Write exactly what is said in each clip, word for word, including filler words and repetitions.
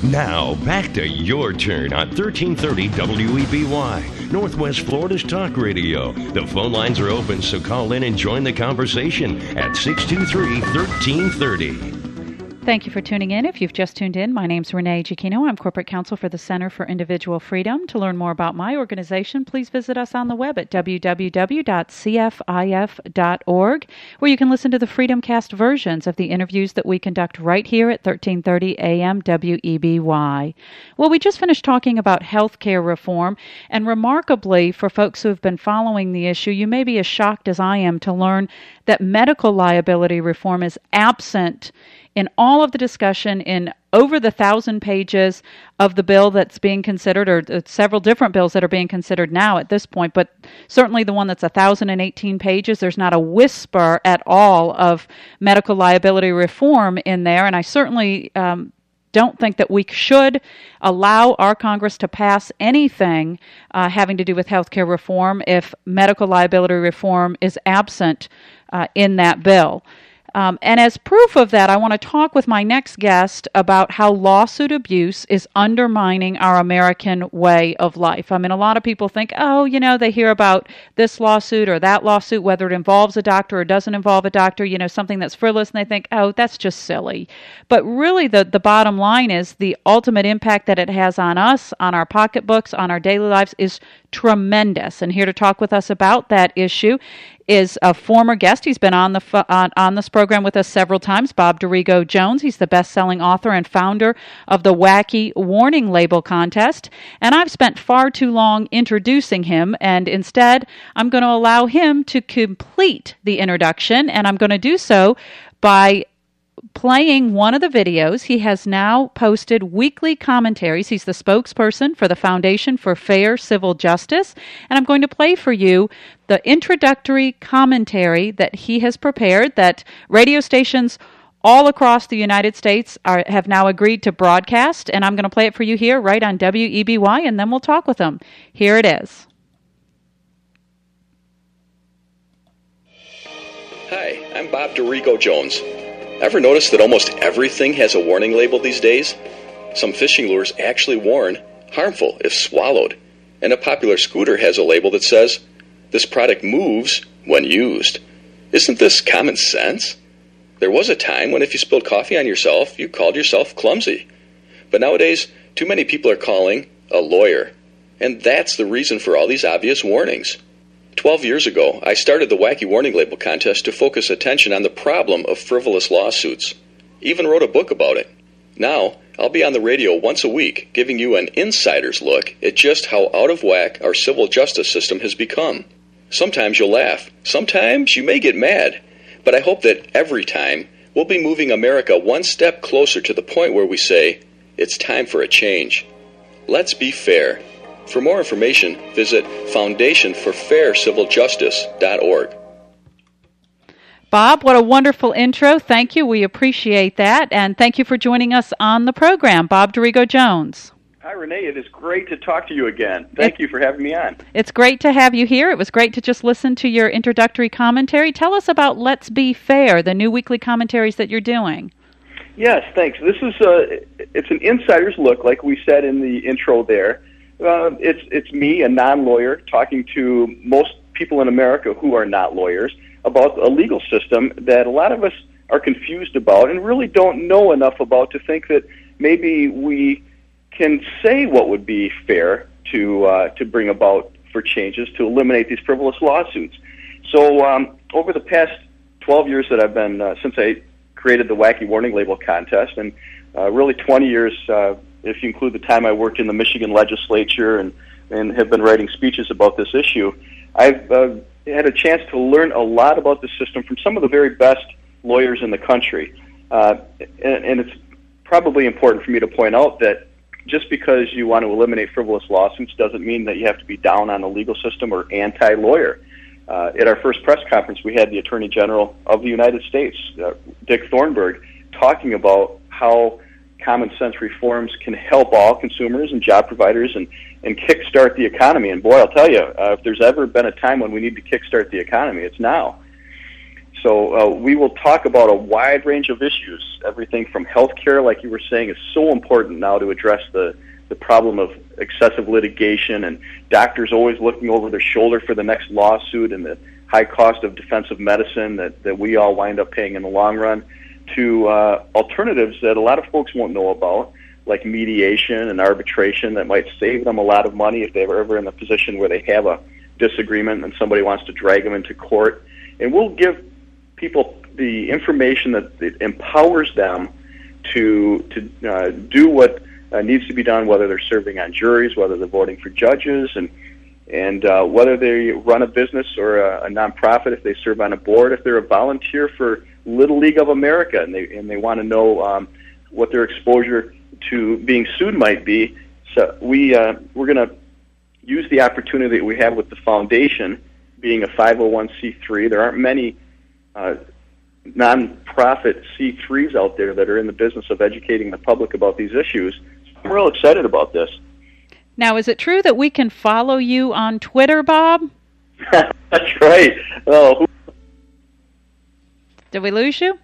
Now, back to your turn on thirteen thirty W E B Y, Northwest Florida's talk radio. The phone lines are open, so call in and join the conversation at six two three, one three three zero. Thank you for tuning in. If you've just tuned in, my name's Renee Giacchino. I'm Corporate Counsel for the Center for Individual Freedom. To learn more about my organization, please visit us on the web at w w w dot c f i f dot org, where you can listen to the FreedomCast versions of the interviews that we conduct right here at thirteen thirty A M W E B Y. Well, we just finished talking about health care reform, and remarkably, for folks who have been following the issue, you may be as shocked as I am to learn that medical liability reform is absent in all of the discussion in over the thousand pages of the bill that's being considered, or uh, several different bills that are being considered now at this point, but certainly the one that's one thousand eighteen pages, there's not a whisper at all of medical liability reform in there, and I certainly um, don't think that we should allow our Congress to pass anything uh, having to do with health care reform if medical liability reform is absent uh, in that bill. Um, and as proof of that, I want to talk with my next guest about how lawsuit abuse is undermining our American way of life. I mean, a lot of people think, oh, you know, they hear about this lawsuit or that lawsuit, whether it involves a doctor or doesn't involve a doctor, you know, something that's frivolous, and they think, oh, that's just silly. But really, the, the bottom line is the ultimate impact that it has on us, on our pocketbooks, on our daily lives is tremendous. And here to talk with us about that issue is a former guest. He's been on the on, on this program with us several times, Bob Dorigo Jones. He's the best-selling author and founder of the Wacky Warning Label Contest. And I've spent far too long introducing him, and instead I'm going to allow him to complete the introduction, and I'm going to do so by playing one of the videos. He has now posted weekly commentaries. He's the spokesperson for the Foundation for Fair Civil Justice, and I'm going to play for you the introductory commentary that he has prepared that radio stations all across the United States are, have now agreed to broadcast, and I'm going to play it for you here right on W E B Y, and then we'll talk with him. Here it is. Hi, I'm Bob Dorigo Jones. Ever notice that almost everything has a warning label these days? Some fishing lures actually warn, harmful if swallowed. And a popular scooter has a label that says, this product moves when used. Isn't this common sense? There was a time when if you spilled coffee on yourself, you called yourself clumsy. But nowadays, too many people are calling a lawyer. And that's the reason for all these obvious warnings. Twelve years ago, I started the Wacky Warning Label Contest to focus attention on the problem of frivolous lawsuits. Even wrote a book about it. Now, I'll be on the radio once a week giving you an insider's look at just how out of whack our civil justice system has become. Sometimes you'll laugh. Sometimes you may get mad. But I hope that every time we'll be moving America one step closer to the point where we say, it's time for a change. Let's be fair. For more information, visit foundation for fair civil justice dot org. Bob, what a wonderful intro. Thank you. We appreciate that. And thank you for joining us on the program. Bob Dorigo Jones. Hi, Renee. It is great to talk to you again. Thank it, you for having me on. It's great to have you here. It was great to just listen to your introductory commentary. Tell us about Let's Be Fair, the new weekly commentaries that you're doing. Yes, thanks. This is a, it's an insider's look, like we said in the intro there. Uh, it's it's me, a non-lawyer, talking to most people in America who are not lawyers about a legal system that a lot of us are confused about and really don't know enough about to think that maybe we can say what would be fair to uh, to bring about for changes to eliminate these frivolous lawsuits. So um, over the past twelve years that I've been, uh, since I created the Wacky Warning Label Contest, and uh, really twenty years, uh, if you include the time I worked in the Michigan legislature and, and have been writing speeches about this issue, I've uh, had a chance to learn a lot about the system from some of the very best lawyers in the country. Uh, and, and it's probably important for me to point out that just because you want to eliminate frivolous lawsuits doesn't mean that you have to be down on the legal system or anti-lawyer. Uh, at our first press conference, we had the Attorney General of the United States, uh, Dick Thornburgh, talking about how common sense reforms can help all consumers and job providers and, and kickstart the economy. And boy, I'll tell you, uh, if there's ever been a time when we need to kickstart the economy, it's now. so uh, we will talk about a wide range of issues, everything from healthcare, like you were saying, is so important now to address the, the problem of excessive litigation and doctors always looking over their shoulder for the next lawsuit and the high cost of defensive medicine that, that we all wind up paying in the long run, to uh, alternatives that a lot of folks won't know about, like mediation and arbitration that might save them a lot of money if they're ever in a position where they have a disagreement and somebody wants to drag them into court. And we'll give people the information that, that empowers them to to uh, do what uh, needs to be done, whether they're serving on juries, whether they're voting for judges, and and uh, whether they run a business or a, a nonprofit, if they serve on a board, if they're a volunteer for Little League of America, and they and they want to know um, what their exposure to being sued might be. So we uh, we're going to use the opportunity that we have with the foundation, being a five oh one c three. There aren't many uh, nonprofit C threes out there that are in the business of educating the public about these issues. I'm real excited about this. Now, is it true that we can follow you on Twitter, Bob? That's right. Oh, who- Did we lose you?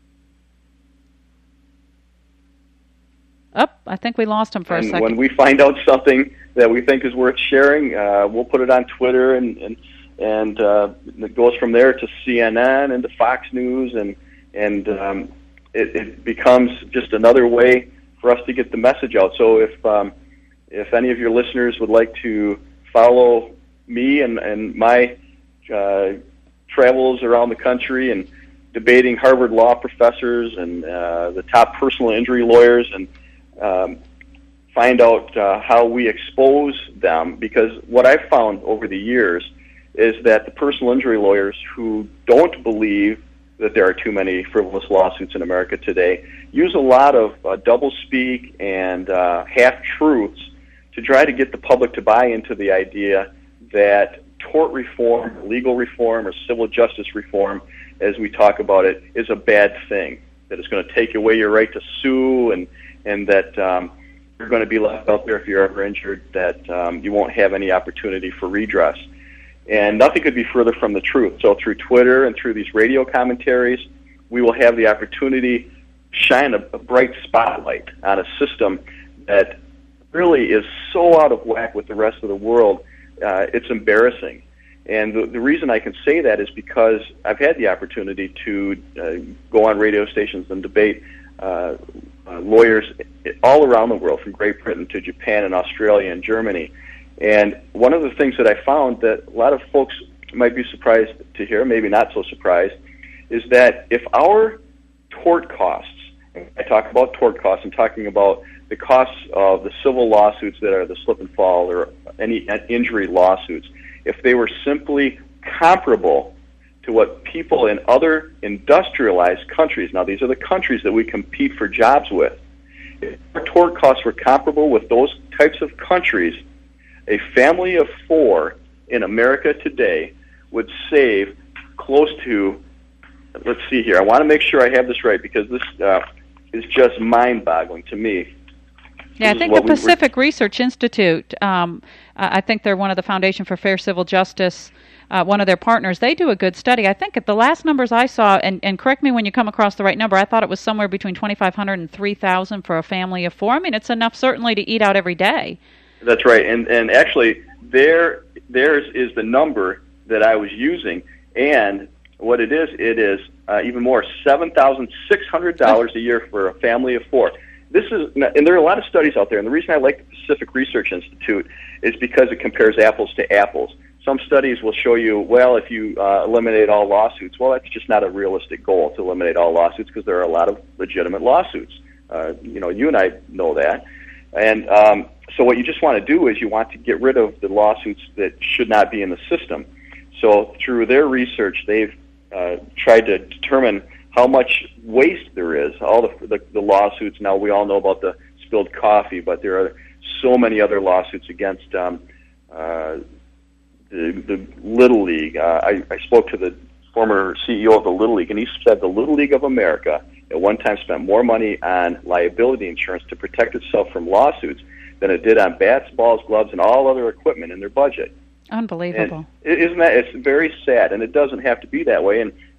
Oh, I think we lost him for and a second. When we find out something that we think is worth sharing, uh, we'll put it on Twitter, and and, and uh, it goes from there to C N N and to Fox News, and and um, it, it becomes just another way for us to get the message out. So if um, if any of your listeners would like to follow me and, and my uh, travels around the country and debating Harvard law professors and uh, the top personal injury lawyers, and um, find out uh, how we expose them, because what I've found over the years is that the personal injury lawyers who don't believe that there are too many frivolous lawsuits in America today use a lot of uh, doublespeak and uh, half-truths to try to get the public to buy into the idea that tort reform, legal reform, or civil justice reform, as we talk about it, is a bad thing, that it's going to take away your right to sue, and, and that um, you're going to be left out there if you're ever injured, that um, you won't have any opportunity for redress. And nothing could be further from the truth. So through Twitter and through these radio commentaries, we will have the opportunity to shine a, a bright spotlight on a system that really is so out of whack with the rest of the world, uh, it's embarrassing. And the, the reason I can say that is because I've had the opportunity to uh, go on radio stations and debate uh, uh, lawyers all around the world, from Great Britain to Japan and Australia and Germany. And one of the things that I found that a lot of folks might be surprised to hear, maybe not so surprised, is that if our tort costs, I talk about tort costs, I'm talking about the costs of the civil lawsuits that are the slip and fall or any injury lawsuits, if they were simply comparable to what people in other industrialized countries, now these are the countries that we compete for jobs with, if our tort costs were comparable with those types of countries, a family of four in America today would save close to, let's see here, I want to make sure I have this right, because this uh, is just mind-boggling to me. Yeah, I think the Pacific Research Institute, um, I think they're one of the Foundation for Fair Civil Justice, uh, one of their partners. They do a good study. I think at the last numbers I saw, and, and correct me when you come across the right number, I thought it was somewhere between twenty-five hundred and three thousand for a family of four. I mean, it's enough certainly to eat out every day. That's right, and and actually, there theirs is the number that I was using, and what it is, it is uh, even more, seven thousand six hundred dollars a year for a family of four. This is, and there are a lot of studies out there, and the reason I like the Pacific Research Institute is because it compares apples to apples. Some studies will show you, well, if you uh, eliminate all lawsuits, well, that's just not a realistic goal to eliminate all lawsuits, because there are a lot of legitimate lawsuits. Uh, you know, you and I know that. And um, so what you just want to do is you want to get rid of the lawsuits that should not be in the system. So through their research, they've uh, tried to determine how much waste there is, all the, the, the lawsuits. Now, we all know about the spilled coffee, but there are so many other lawsuits against um, uh, the, the Little League. Uh, I, I spoke to the former C E O of the Little League, and he said the Little League of America at one time spent more money on liability insurance to protect itself from lawsuits than it did on bats, balls, gloves, and all other equipment in their budget. Unbelievable. And isn't that, it's very sad, and it doesn't have to be that way. And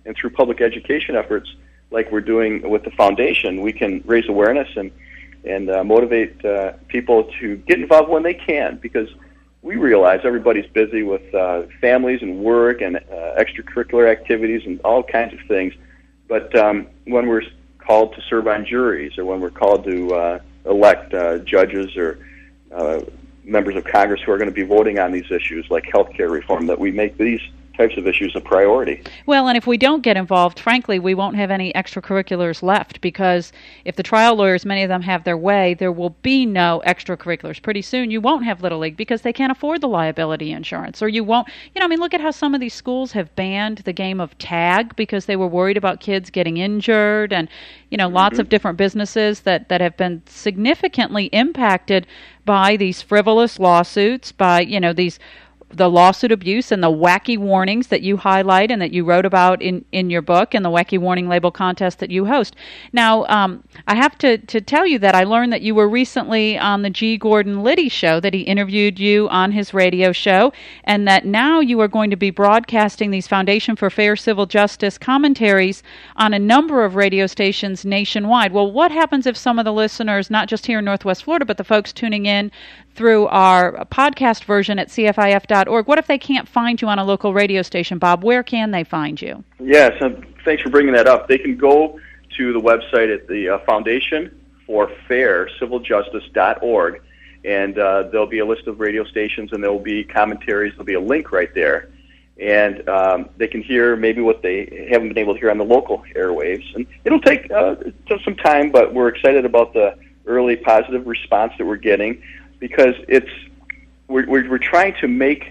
and through public education efforts like we're doing with the foundation, we can raise awareness and and uh, motivate uh, people to get involved when they can, because we realize everybody's busy with uh, families and work and uh, extracurricular activities and all kinds of things. But um, when we're called to serve on juries, or when we're called to uh, elect uh, judges or uh, members of Congress who are going to be voting on these issues like health care reform, that we make these types of issues a priority. Well, and if we don't get involved, frankly, we won't have any extracurriculars left, because if the trial lawyers, many of them have their way, there will be no extracurriculars. Pretty soon you won't have Little League because they can't afford the liability insurance, or you won't, you know, I mean, look at how some of these schools have banned the game of tag because they were worried about kids getting injured, and, you know, lots mm-hmm. of different businesses that, that have been significantly impacted by these frivolous lawsuits, by, you know, these the lawsuit abuse and the wacky warnings that you highlight and that you wrote about in, in your book, and the wacky warning label contest that you host. Now, um, I have to, to tell you that I learned that you were recently on the G. Gordon Liddy show, that he interviewed you on his radio show, and that now you are going to be broadcasting these Foundation for Fair Civil Justice commentaries on a number of radio stations nationwide. Well, what happens if some of the listeners, not just here in Northwest Florida, but the folks tuning in through our podcast version at C F I F dot org, what if they can't find you on a local radio station, Bob? Where can they find you? Yes, and thanks for bringing that up. They can go to the website at the uh, Foundation for Fair Civil Justice dot org, and uh, there'll be a list of radio stations, and there'll be commentaries. There'll be a link right there, and um, they can hear maybe what they haven't been able to hear on the local airwaves. And it'll take uh, some time, but we're excited about the early positive response that we're getting, because it's we're, we're, we're trying to make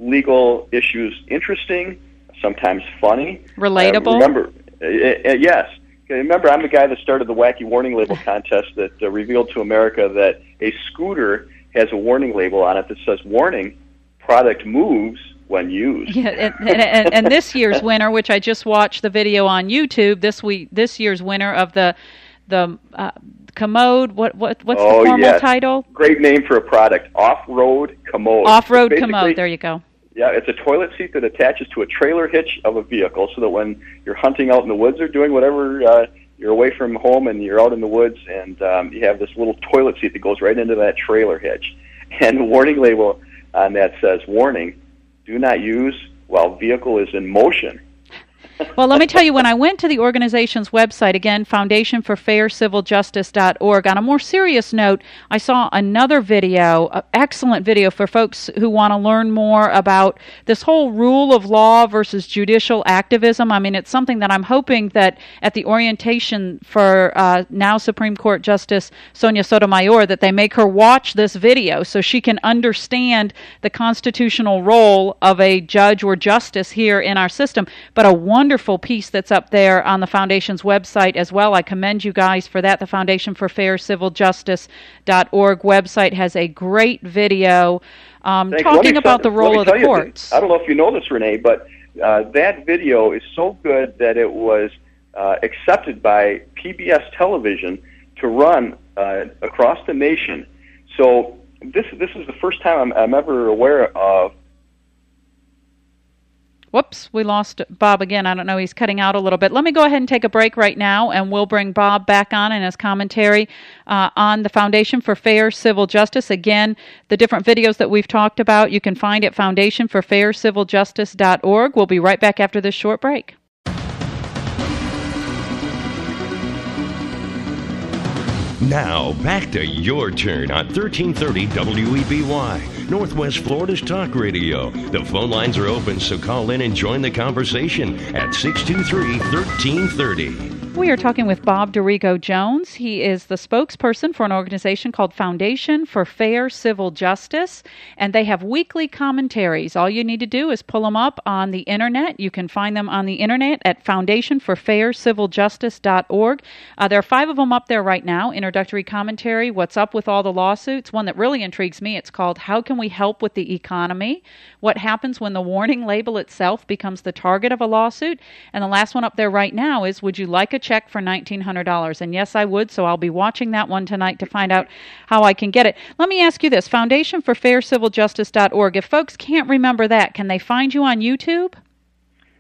legal issues interesting, sometimes funny. Relatable? Uh, remember, uh, uh, yes. Remember, I'm the guy that started the Wacky Warning Label contest that uh, revealed to America that a scooter has a warning label on it that says, warning, product moves when used. Yeah, and, and, and this year's winner, which I just watched the video on YouTube, this week, this year's winner of the the uh, Commode, what what what's oh, the formal yes. title? Great name for a product, Off-Road Commode. Off-Road Commode, there you go. Yeah, it's a toilet seat that attaches to a trailer hitch of a vehicle, so that when you're hunting out in the woods or doing whatever, uh, you're away from home and you're out in the woods, and um, you have this little toilet seat that goes right into that trailer hitch. And the warning label on that says, warning, do not use while vehicle is in motion. Well, let me tell you, when I went to the organization's website, again, Foundation for Fair Civil Justice dot org, on a more serious note, I saw another video, an excellent video for folks who want to learn more about this whole rule of law versus judicial activism. I mean, it's something that I'm hoping that at the orientation for uh, now Supreme Court Justice Sonia Sotomayor, that they make her watch this video so she can understand the constitutional role of a judge or justice here in our system. But a wonderful Wonderful piece that's up there on the Foundation's website as well. I commend you guys for that. The Foundation for Fair Civil Justice dot org website has a great video um, talking about the role of the courts. I don't know if you know this, Renee, but uh, that video is so good that it was uh, accepted by P B S television to run uh, across the nation. So this this is the first time I'm, I'm ever aware of. Whoops, we lost Bob again. I don't know, he's cutting out a little bit. Let me go ahead and take a break right now, and we'll bring Bob back on in his commentary uh, on the Foundation for Fair Civil Justice. Again, the different videos that we've talked about, you can find at Foundation for Fair Civil Justice dot org. We'll be right back after this short break. Now, back to your turn on thirteen thirty W E B Y, Northwest Florida's talk radio. The phone lines are open, so call in and join the conversation at six two three, one three three zero. We are talking with Bob Dorigo Jones. He is the spokesperson for an organization called Foundation for Fair Civil Justice, and they have weekly commentaries. All you need to do is pull them up on the internet. You can find them on the internet at Foundation for Fair Civil Justice dot org. Uh, there are five of them up there right now. Introductory commentary, What's Up with All the Lawsuits. One that really intrigues me, it's called How Can We Help with the Economy? What Happens When the Warning Label itself becomes the target of a lawsuit? And the last one up there right now is Would You Like a Check for nineteen hundred dollars? And yes, I would, so I'll be watching that one tonight to find out how I can get it. Let me ask you this, Foundation for Fair Civil Justice dot org. If folks can't remember that, can they find you on YouTube?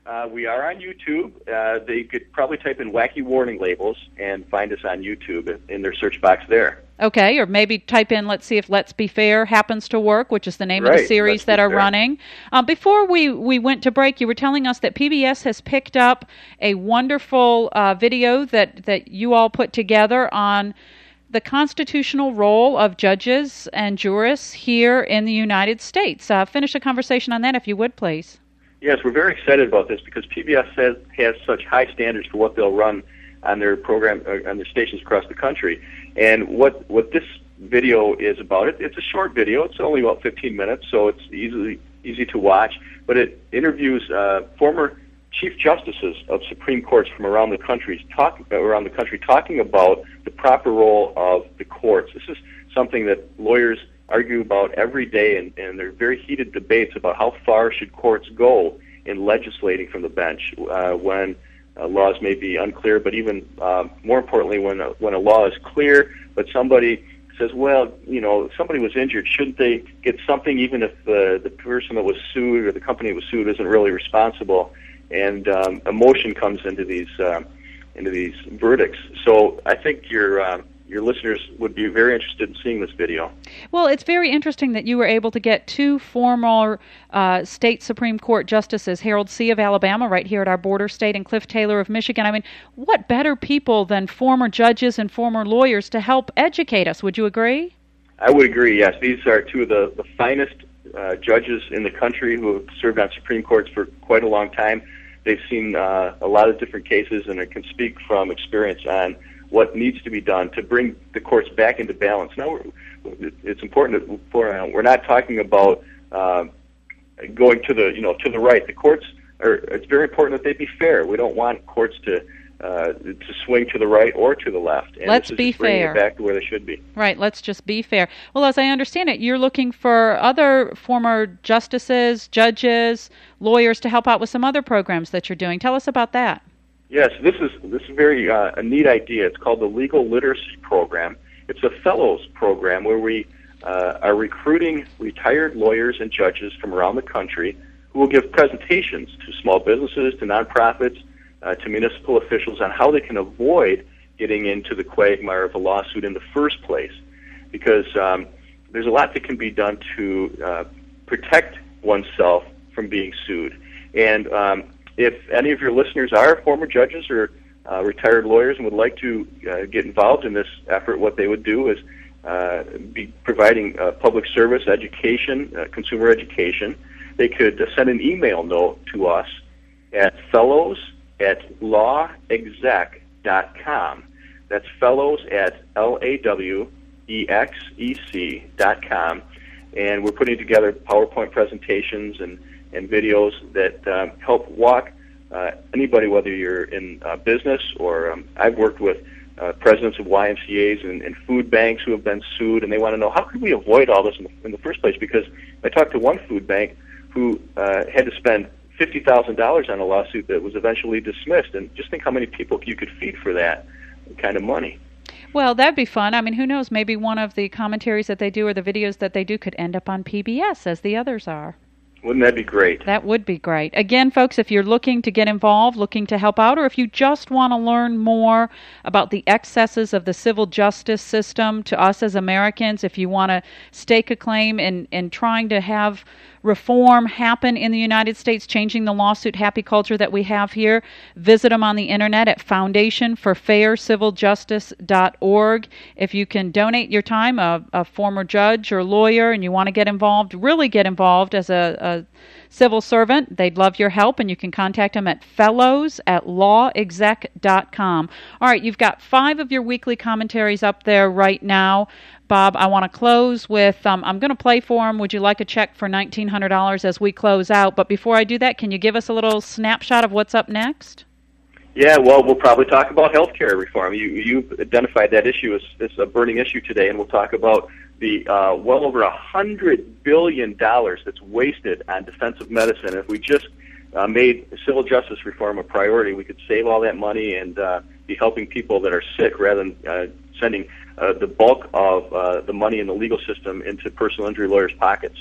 Uh, we are on YouTube. Uh, they could probably type in wacky warning labels and find us on YouTube in their search box there. Okay, or maybe type in, let's see if Let's Be Fair happens to work, which is the name right. of the series Let's that are fair. running. Um, before we, we went to break, you were telling us that P B S has picked up a wonderful uh, video that, that you all put together on the constitutional role of judges and jurists here in the United States. Uh, finish the conversation on that, if you would, please. Yes, we're very excited about this because P B S has, has such high standards for what they'll run on their program, uh, on their stations across the country. And what what this video is about, it, it's a short video. It's only about fifteen minutes, so it's easily easy to watch. But it interviews uh, former chief justices of Supreme Courts from around the country, talk around the country, talking about the proper role of the courts. This is something that lawyers argue about every day, and, and there are very heated debates about how far should courts go in legislating from the bench uh, when uh, laws may be unclear, but even uh, more importantly, when a, when a law is clear, but somebody says, well, you know, somebody was injured, shouldn't they get something even if the, the person that was sued or the company that was sued isn't really responsible? And um, emotion comes into these uh, into these verdicts. So I think your uh, your listeners would be very interested in seeing this video. Well, it's very interesting that you were able to get two former uh, state Supreme Court justices, Harold See of Alabama, right here at our border state, and Cliff Taylor of Michigan. I mean, what better people than former judges and former lawyers to help educate us? Would you agree? I would agree, yes. These are two of the, the finest uh, judges in the country who have served on Supreme Courts for quite a long time. They've seen uh, a lot of different cases and can speak from experience on what needs to be done to bring the courts back into balance. Now, we're, it's important to point out we're not talking about uh, going to the you know to the right. The courts are. It's very important that they be fair. We don't want courts to uh, to swing to the right or to the left. And let's this is be just bringing fair. It back to where they should be. Right. Let's just be fair. Well, as I understand it, you're looking for other former justices, judges, lawyers to help out with some other programs that you're doing. Tell us about that. Yes, this is this is very uh, a neat idea. It's called the Legal Literacy Program. It's a fellows program where we uh, are recruiting retired lawyers and judges from around the country who will give presentations to small businesses, to nonprofits, uh, to municipal officials on how they can avoid getting into the quagmire of a lawsuit in the first place. Because um, there's a lot that can be done to uh, protect oneself from being sued. And um, if any of your listeners are former judges or uh, retired lawyers and would like to uh, get involved in this effort, what they would do is uh, be providing uh, public service, education, uh, consumer education. They could uh, send an email note to us at fellows at law exec dot com. That's fellows at L A W E X E C dot com. And we're putting together PowerPoint presentations and and videos that um, help walk uh, anybody, whether you're in uh, business or um, I've worked with uh, presidents of Y M C As and, and food banks who have been sued, and they want to know how could we avoid all this in the, in the first place? Because I talked to one food bank who uh, had to spend fifty thousand dollars on a lawsuit that was eventually dismissed, and just think how many people you could feed for that kind of money. Well, that'd be fun. I mean, who knows? Maybe one of the commentaries that they do or the videos that they do could end up on P B S, as the others are. Wouldn't that be great? That would be great. Again, folks, if you're looking to get involved, looking to help out, or if you just want to learn more about the excesses of the civil justice system to us as Americans, if you want to stake a claim in, in trying to have reform happen in the United States, changing the lawsuit happy culture that we have here, visit them on the internet at foundation for fair civil justice dot org. If you can donate your time, a, a former judge or lawyer, and you want to get involved, really get involved as a, a civil servant, they'd love your help, and you can contact them at fellows at law exec dot com. All right, you've got five of your weekly commentaries up there right now. Bob, I want to close with, um, I'm going to play for them. Would you like a check for nineteen hundred dollars as we close out? But before I do that, can you give us a little snapshot of what's up next? Yeah, well, we'll probably talk about health care reform. You, you've identified that issue as, as a burning issue today, and we'll talk about the uh, well over one hundred billion dollars that's wasted on defensive medicine. If we just uh, made civil justice reform a priority, we could save all that money and uh, be helping people that are sick rather than uh, sending uh, the bulk of uh, the money in the legal system into personal injury lawyers' pockets.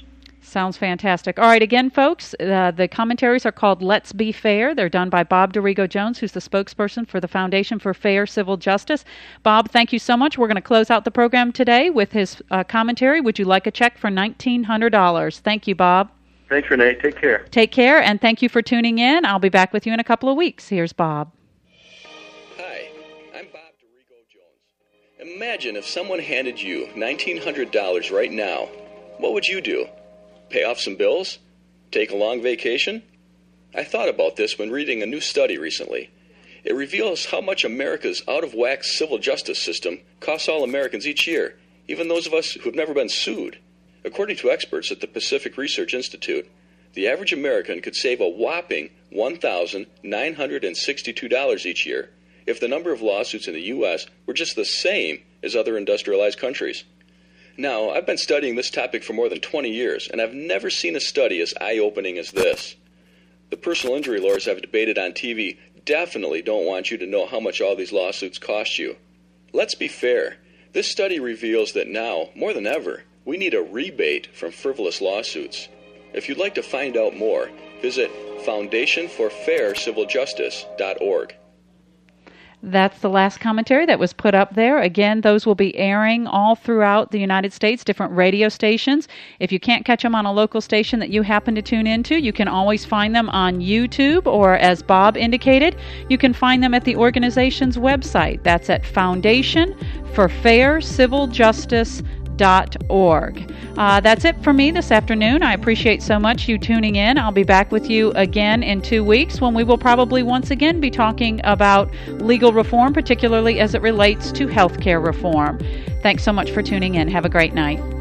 Sounds fantastic. All right, again, folks, uh, the commentaries are called Let's Be Fair. They're done by Bob D'Arrigo Jones, who's the spokesperson for the Foundation for Fair Civil Justice. Bob, thank you so much. We're going to close out the program today with his uh, commentary. Would you like a check for nineteen hundred dollars? Thank you, Bob. Thanks, Renee. Take care. Take care, and thank you for tuning in. I'll be back with you in a couple of weeks. Here's Bob. Hi, I'm Bob D'Arrigo Jones. Imagine if someone handed you nineteen hundred dollars right now. What would you do? Pay off some bills? Take a long vacation? I thought about this when reading a new study recently. It reveals how much America's out-of-whack civil justice system costs all Americans each year, even those of us who've never been sued. According to experts at the Pacific Research Institute, the average American could save a whopping one thousand nine hundred sixty-two dollars each year if the number of lawsuits in the U S were just the same as other industrialized countries. Now, I've been studying this topic for more than twenty years, and I've never seen a study as eye-opening as this. The personal injury lawyers I've debated on T V definitely don't want you to know how much all these lawsuits cost you. Let's be fair. This study reveals that now, more than ever, we need a rebate from frivolous lawsuits. If you'd like to find out more, visit foundation for fair civil justice dot org. That's the last commentary that was put up there. Again, those will be airing all throughout the United States, different radio stations. If you can't catch them on a local station that you happen to tune into, you can always find them on YouTube, or as Bob indicated, you can find them at the organization's website. That's at foundation for fair civil justice dot org. Uh, that's it for me this afternoon. I appreciate so much you tuning in. I'll be back with you again in two weeks when we will probably once again be talking about legal reform, particularly as it relates to healthcare reform. Thanks so much for tuning in. Have a great night.